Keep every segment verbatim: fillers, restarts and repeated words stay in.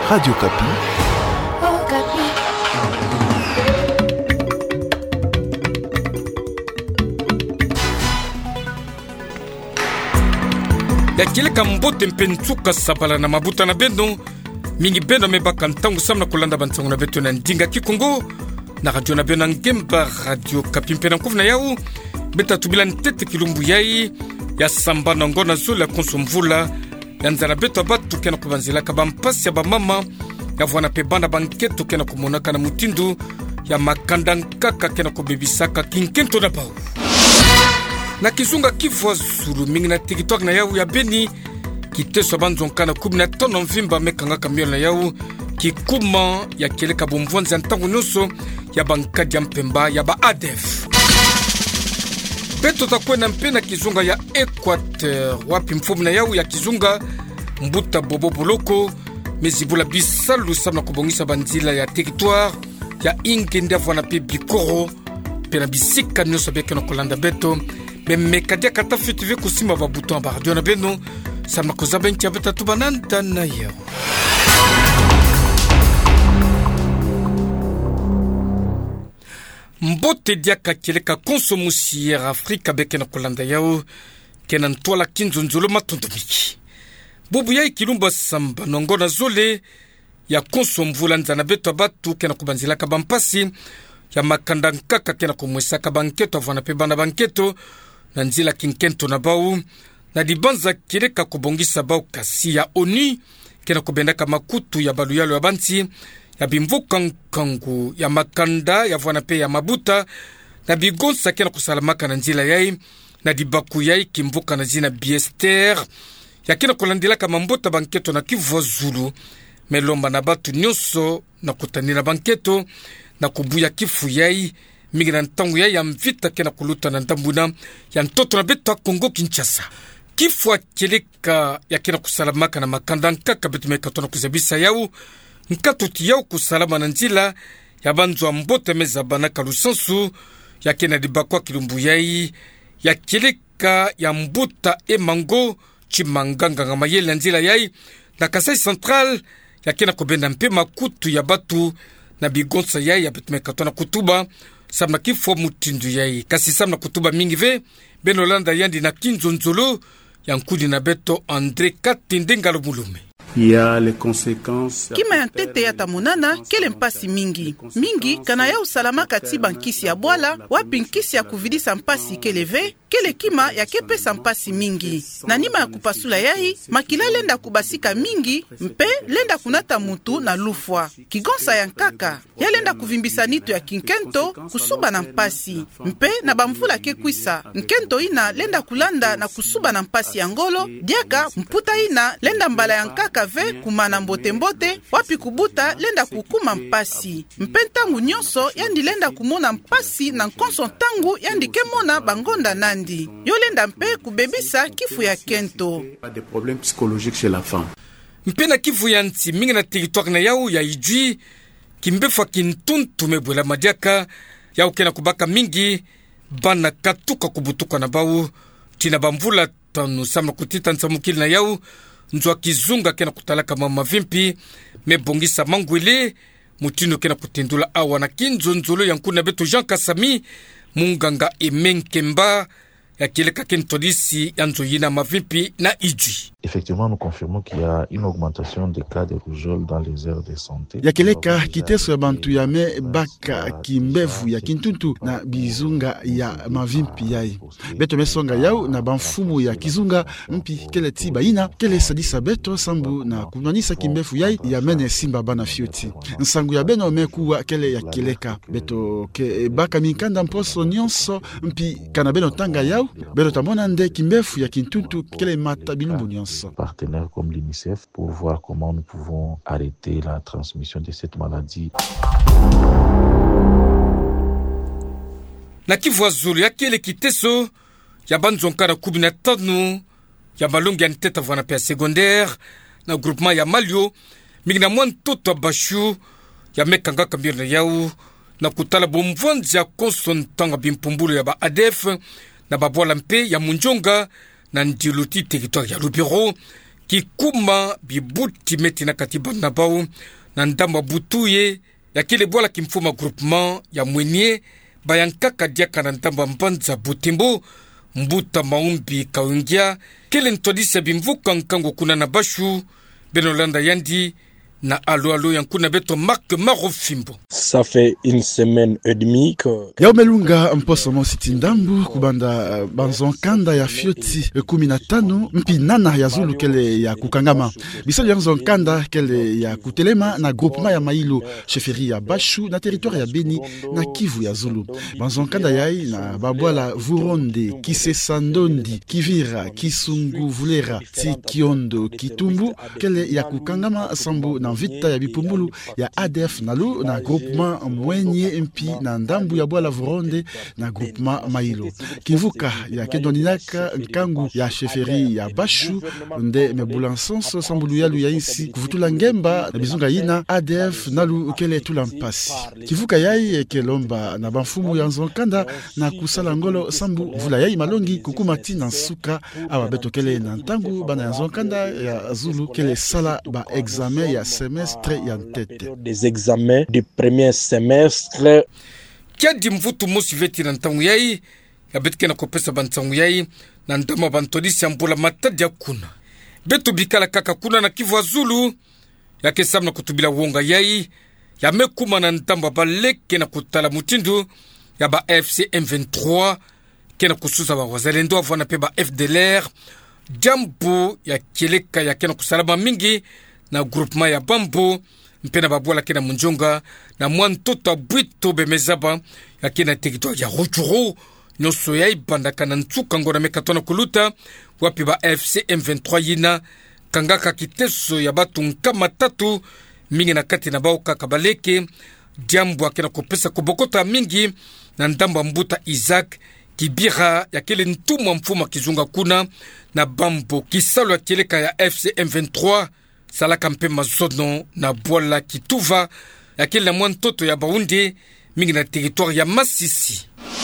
Radio Kapi. Oh, Kapi. Yakileka mbote mpensuka sabala na mabuta na beno mingi beno mebaka ntango samna kolanda bantango na beto na ndinga kikongo na radio na beno ngemba Radio Kapi mpena nkufu na yau beta tubila ntete kilumbu yai ya samba na ngona zula konsumvula ya nzala beto abatu kena kubanzila ka bampasi ya bamama ya vwana pebanda banketo kena kumonaka na mutindu ya makanda nkaka kena kubebisaka kinkento na bau na kizunga kifwa zulu mingi na territoire na yau ya Beni kiteswa banzonka na kumi na tano mvimba mekanga kamion na yau kikuma ya keleka bomvwanzi ya ntango nyonso ya bankadi ya mpemba ya ba A D F. Beto takwena mpena kizunga ya Equateur wapi mfumu na yau ya kizunga mbuta bobo boloko mezibula bisalu sabna kubongisa banzila ya territoire ya ingende avwana pe bikoro pena bisika nyonso beke na kolanda beto meme kadia kata fitive kusima ba bouton ba radio na beno sama kozaba ntia beta tubananta na yo mbote dia kakeleka konsomusier Afrika beke na kolanda yao kenan tola kinzonzolo matundumiki bubu ya ikilumba samba nongona zole ya konsomvula nzana beto abatu kena kubanzila ka bampasi ya makanda nkaka kena kumwesa ka banketo avana pe bana banketo na nzila kinkento na bau na dibanza kireka kubongisa bau kasi ya oni kena kubendaka makutu ya baluyalo ya banti ya bimvuka nkangu ya makanda ya vwana pe ya mabuta na bigonsa kena kusalamaka na nzila yai na dibaku yai kimvuka na zina biester ya kena kulandilaka mambota banketo na Kivu Zulu melomba na batu nyonso na kutanila banketo na kubuya kifu yai mingi na ntangu yai ya mvita kena kuluta na ndambuna ya ntoto na beto Kongo Kinshasa kifu akeleka ya kena kusalamaka na makanda nkaka betu mekatona kuzabisa yau nkatuti yau kusalama na nzila ya banzo wa mbote meza banaka lusansu ya kena dibakwa kilumbu yai ya keleka ya mbuta e mango chimanganga nga mayele nzila yai na Kasai Central ya kena kubenda mpe makutu ya batu na bigonsa yai ya betu mekatona kutuba samna kifo mutindu yai kasi samna kutuba mingi ve benolanda yandi na kinzonzolo ya nkudi na beto Andre Katindengalo Mulume. Ya les conséquences kima ya tete ya tamunana kele mpasi mingi mingi kana ya usalama katiba nkisi ya bwala wapi nkisi ya kuvidisa mpasi keleve kele kima ya kepesa mpasi mingi na nima ya kupasula yai makila lenda kubasika mingi mpe lenda kunata mutu na lufwa kigonsa ya nkaka ya lenda kuvimbisa nitu ya kinkento kusuba na mpasi mpe na bamvula kekwisa nkento ina lenda kulanda na kusuba na mpasi ya ngolo diaka mputa ina lenda mbala ya nkaka ve kumana mbote mbote wapi kubuta lenda kukuma mpasi mpe ntangu nyonso yandi lenda kumona mpasi na nkonso ntangu yandi kemona bangonda nandi yo lenda mpe kubebisa kifu ya kento des problèmes psychologiques chez la femme mpe na kivu ya nti mingi na territoire na yau ya Ijwi kimbefa kintuntu mebwela madiaka yau kena kubaka mingi bana katuka kubutuka na bau tina bamvula tanu samna kutita nsamukili na yau nzwa kizunga kena kutalaka mama vimpi mebongisa mangwele mutino kena kutendula awa na kinzo nzolo ya nkuna beto Jean Kasami munganga emenkemba ya kileka kentodisi ya nzoyina mavimpi na Ijwi. Effectivement, nous confirmons qu'il y a une augmentation des cas de rougeole dans les aires de santé. Ya keleka kiteso ya bantu ya me baka kimbevu ya kintuntu na bizunga ya mavimpi yai. Beto mesonga yau na banfumu ya kizunga mpi kele tiba ina kele sadisa beto sambu na kunanisa kimbevu yai ya mene simba bana fioti. Nsangu ya beno mekuwa kele ya keleka. Beto ke baka minkanda mposo nyonso mpi kana beno tanga yau. Beto tamona nde kimbevu ya kintuntu kele mata bilumbu nyonso. Partenaires comme l'UNICEF pour voir comment nous pouvons arrêter la transmission de cette maladie. Na Kivu Zulu ya kele kiteso ya banzonka na kumi na tano ya balongi ya nteta vwana pe secondaire na groupement ya Malio mingi na mwan toto bashu ya mekanga kambio na yau na kutala bomvwanzi ya konsontanga bimpumbulu ya ba A D F na babwala mpe ya munjonga na ndiluti territoire ya Lubero kikuma bibuti meti na katiba na bao na ndamba butuye ya kile bwala kimfuma groupement ya mwenye bayankaka diaka na ndamba mbanza butimbo mbuta maumbi kaungia kile ntodisa bimvuka nkango kuna na bashu benolanda yandi na alo alo yankuna beto Marc Marofimbo. Ça fait une semaine et demie que ya umelunga mposo mo sitindambu kubanda uh, banzon kanda ya fioti kumi na tano mpi nana ya zulu kele ya kukangama bisali ya kanda kele ya kutelema na groupement ya Mailo chefferie ya Bashu na territoire ya Beni na Kivu ya Zulu banzon kanda yai na babwala Vuronde Kisesandondi Kivira Kisungu Vulera Tikiondo Kitumbu kele ya kukangama sambu na vita ya bipumbulu ya A D F nalu na groupement mwenye mpi na ndambu ya bwala Vuronde na groupement Mailo kivuka ya kedondinaka nkangu ya chefferie ya Bashu nde mebulansanso sambulu yalu ya insi kuvutula ngemba na bizunga yina A D F nalu kele tula mpasi kivuka yai kelomba na banfumu ya nzonkanda na kusala ngolo sambu vula yai malongi kukumati na suka awa beto kele na ntangu bana ya nzonkanda ya Zulu kele sala ba examen ya semestre ya ntete des examens du premier semestre kia di mvutu mosi veti na ntangu yai ya betike na kopesa bantangu yai na ndama bantodisi ya mbula matadi ya kuna betu bikala kaka kuna na Kivu ya Zulu ya kesam na kutubila wonga yai ya mekuma na ndamba baleke na kutala mutindu ya ba F C M vingt-trois kena kususa ba wazalendo avwana pe ba F D L R jambo ya keleka ya kena kusalama mingi na groupement ya Bambo mpena babwala kena munjonga na mwantoto bwito bemezaba ya kena territoire ya Rutshuru nyoso ya ibanda kana ntsuka ngona mekatona kuluta wapi ba F C M vingt-trois yina kangaka kiteso ya batu nkama tatu mingi na kati na bao kakabaleke jambo akena kopesa kubokota mingi na ndamba mbuta Isaac Kibira ya kele ntumwa mfuma kizunga kuna na Bambo kisalo ya keleka ya F C M vingt-trois salaka mpe mazono na bwala kituva ya kele na mwantoto ya Baunde mingi na territoire ya Masisi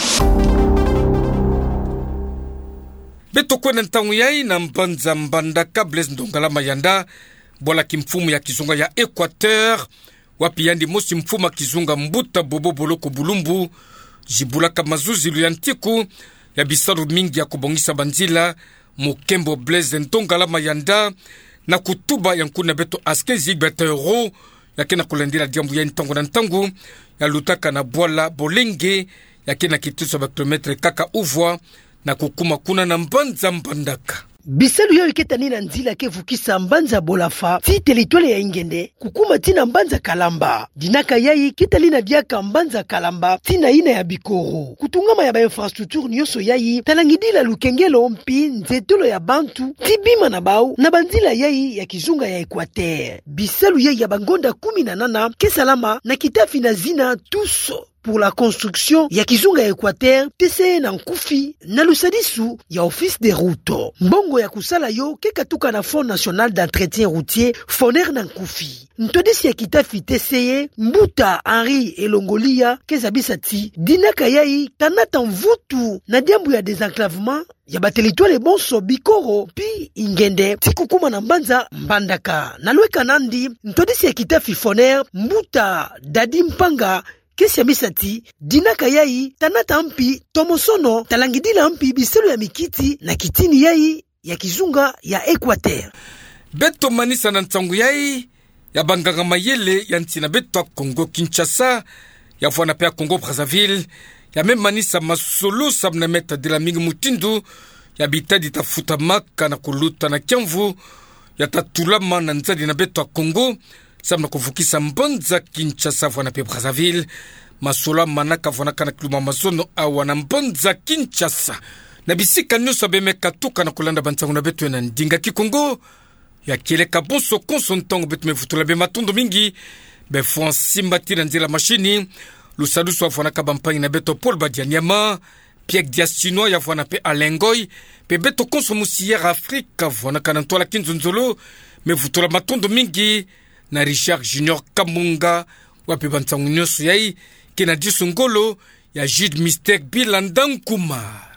beto kwena ntangu yai na mbanza mbanda Blaise Ndongala Mayanda bwala kimfumu ya kizunga ya Equateur wapi yandi mosi mfuma kizunga mbuta bobo boloko bulumbu jibulaka mazuzi luyantiku ya bisaru mingi ya kubongisa banzila mukembo Blaise Ndongala Mayanda na kutuba yankuna beto askezi beta euro ya kena kulendila diambu ya ntangu na ntangu ya lutaka na bwala bolenge ya kena kituso ba kilometre kaka uvwa na kukuma kuna na mbanza mbandaka bisalu yo iketani na nzila kevukisa mbanza bolafa ti territoire ya Ingende kukuma tina mbanza Kalamba dinaka yai kitali na diaka mbanza Kalamba tina ina ya Bikoro kutungama ya ba infrastructure nyoso yai talangidila lukengelo mpi nzetolo ya bantu tibima na bau na banzila yai ya kizunga ya Equateur bisalu yai ya bangonda kumi na nana kesalama na kitafi na zina tuso pour la construction ya kizunga ya Equateur T C E na nkufi na lusadisu ya office de route mbongo ya kusala yo kekatuka na Fonds national d'entretien routier Foner na nkufi ntodisi ya kitafi T C E mbuta Henri Elongolia kezabisati dinaka yai tanata mvutu na diambu ya désenclavement ya batelitwale bonso Bikoro pi Ingende tikukuma na mbanza mbandaka na lweka nandi ntodisi ya kitafi Foner mbuta Dadi Mpanga kesi ya misati dinaka yai tanata mpi tomosono talangidila mpi biselo ya mikiti na kitini yai ya kizunga ya Equateur beto manisa na ntangu yai ya banganga mayele ya ntina beto Congo Kinshasa ya vwana pe Congo Brazzaville ya meme manisa masolo sabna meta de la mingi mutindu ya bitadi tafuta maka na kuluta na Kiamvu ya tatulama na nzadi na beto Congo sabna kuvukisa mbanza Kinshasa vwana pe Brazzaville masola manaka vwana kana kiluma mazono awa na mbanza Kinshasa na bisika nyoso bemeka tuka na kulanda bantangu na beto na ndinga Kikongo ya keleka bonso konso ntongo betu mevutula be matondo mingi be fonsimba tira nzela machini lusadusu vwana kabampangi na beto Paul Badianyama Pierre Diastino ya vwana pe Alengoy pe beto konso musière Afrika vwana kana ntola kinzonzolo mevutula matondo mingi na Richard Junior Kamunga wapi bantangu nyoso yai kena disungolo ya Jude Mystère Bilandankuma.